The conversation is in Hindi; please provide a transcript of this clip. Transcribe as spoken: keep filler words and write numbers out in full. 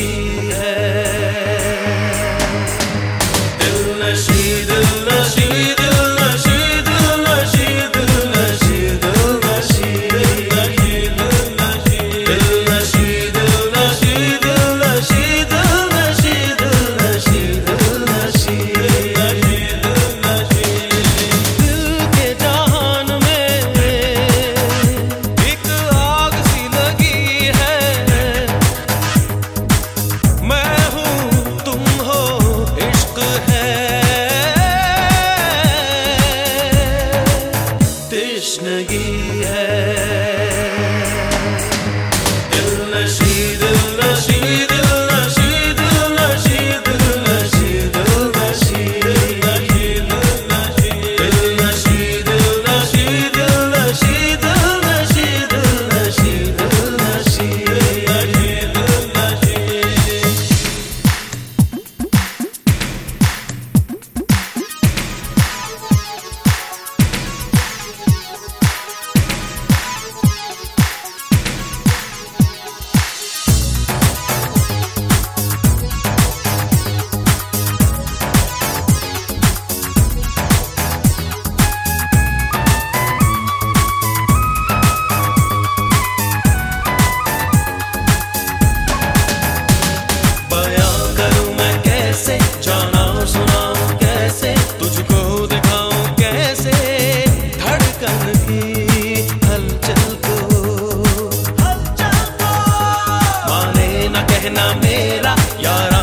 नशी है। दिल नशी दिल नशी दिल नशी दिल नशी दिल नशी दिल नशी दिल नशी दिल नशी दिल नशी दिल नशी दिल नशी दिल नशी दिल नशी दिल नशी दिल के जहान में एक आग सी लगी है। मैं हूँ तुम हो इश्क है। तृष्णगी है। दिल नशी दिल नशी दिल नशी दिल नशी दिल नशी दिल नशी दिल नशी दिल नशी दिल नशी दिल नशी दिल नशी दिल नशी दिल नशी दिल नशी। बयां करूं मैं कैसे, जाना सुनाऊं कैसे, तुझको दिखाऊं कैसे धड़कन की हलचल को। माने न कहना मेरा यार